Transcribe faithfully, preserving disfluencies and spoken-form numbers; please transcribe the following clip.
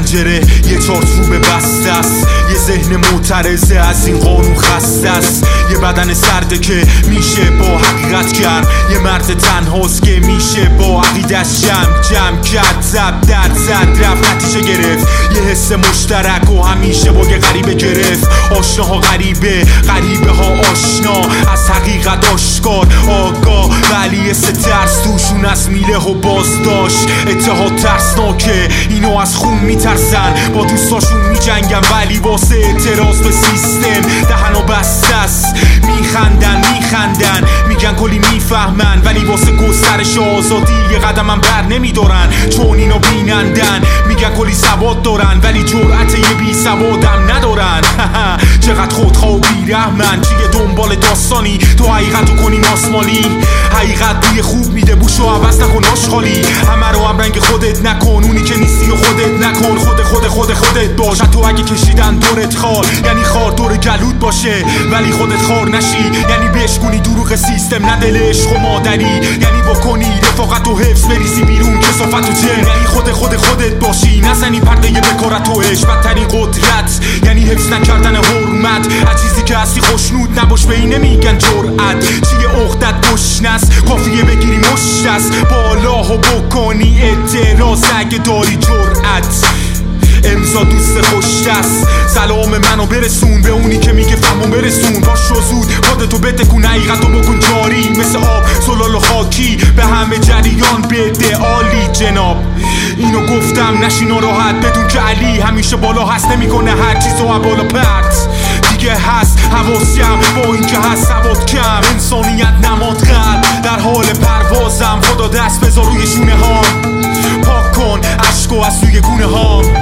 پنجره یه چارچوب بسته است، یه ذهن معترضه از این قانون خسته است، یه بدن سرده که میشه با حقیقت کرد، یه مرد تنهاست که میشه با عقیدش جمع جمع کرد، زب در زد رفت نتیجه گرفت، یه حس مشترک و همیشه با یه غریبه گرفت. آشناها غریبه، غریبه ها آشنا، از حقیقت آشکار آگاه، ولی سه ترس توشون از میله و بازداشت. اتحاد ترسناکه، اینو از خون میترسن، با دوستاشون میجنگن ولی واسه اعتراض به سیستم دهنو بسته است. میخندن میخندن میگن کلی میفهمن، ولی واسه گسترش آزادی یه قدم هم بر نمیدارن، چون اینو بینندن. میگن کلی سواد دارن ولی جرأت یه بی سوادم ندارن. چقدر خودخواه و بیرحمن، چیه دنبال داستانی تو حقیقتو کنی ماسمالی. حقیقت بوی خوب میده، بوشو عوض نکن آشغالی، همه رو هم رنگ خودت نکن، اونی که نیستی و خودت نکن، خود خود خود خودت باش. تو اگه کشیدن دورت خار، یعنی خار دور گلود باشه ولی خودت خار نشی، یعنی بشکونی دروغ سیستم نه دل عشق و مادری، یعنی بکنی رفاقت و حفظ بریزی بیرون کسافت و جن، یعنی خود خود خودت باشی نزنی پرده بکارت و عشق. بدترین قدرت یعنی حفظ نکردن حرمت، از چیزی که هستی خوشنود نباش، به این نمیگن جرأت. چیه عقدت گشنست، کافیه بگیری مشت بالا و بکنی اعتراض اگه داری جرأت. امضا دوست خوشت است، سلام منو برسون به اونی که میگه فهمون برسون. باشو زود خودتو بتکون، حقیقتو بکن جاری مثل آب زلال و خاکی، به همه جریان بده عالی جناب. اینو گفتم نشی ناراحت، بدون که علی همیشه بالا هست، نمیکنه هر چیزو بالا پرت. دیگه هست حواسیم با این که هست سواد کم، انسانیت نماد قلب در حال پروازم. خدا دست بذار روی شونه هام، پاک کن عشقو از روی گونه هام.